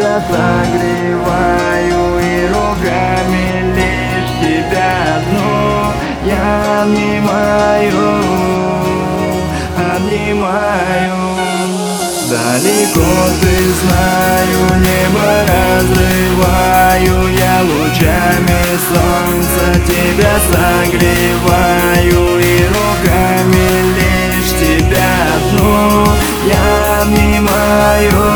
тебя согреваю, и руками лишь тебя одну я обнимаю. Далеко ты, знаю, небо разрываю, я лучами солнца тебя согреваю, и руками лишь тебя одну я обнимаю.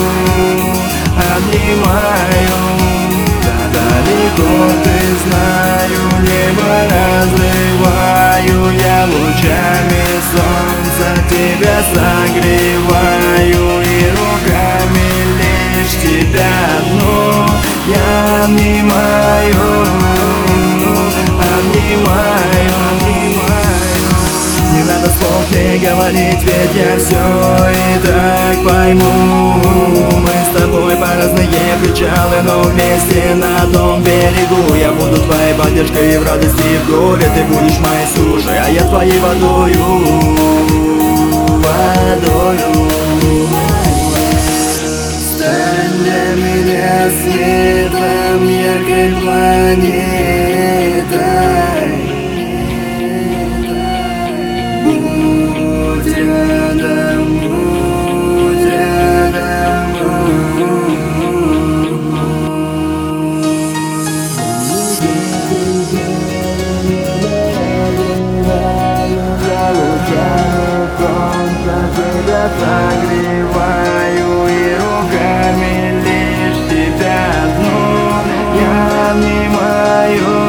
Далеко ты, знаю, небо разрываю, я лучами солнца тебя согреваю, и руками лишь тебя одну я обнимаю. Не надо слов мне говорить, ведь я все и так пойму. Мы с тобой по разные причалы, но вместе на одном берегу. Я буду твоей поддержкой и в радости, и в горе. Ты будешь моей сушей, а я твоей водою. Стань для меня светом, яркой планетой. Будь рядом, будь рядом. Я лучами солнца тебя согреваю, и руками лишь тебя одну я обнимаю.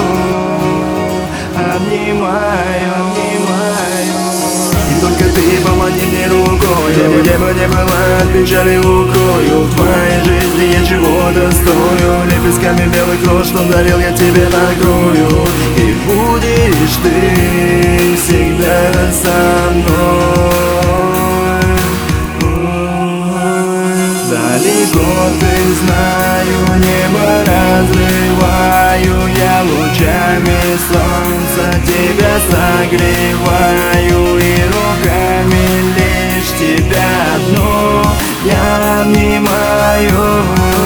И только ты помоги мне рукой, где бы не была, от печали укрою. В твоей жизни я чего-то стою, лепестками белых роз, что дарил я тебе накрою. И будешь ты всегда со мной. Далеко ты, знаю, небо разрываю, я лучами солнца тебя согреваю, и руками лишь тебя одну я обнимаю.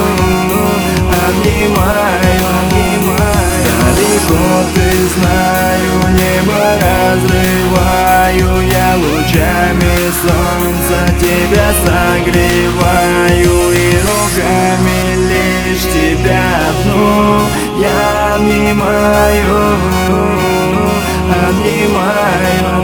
Далеко ты, знаю, небо разрываю, я лучами солнца тебя согреваю, и руками лишь тебя одну я обнимаю.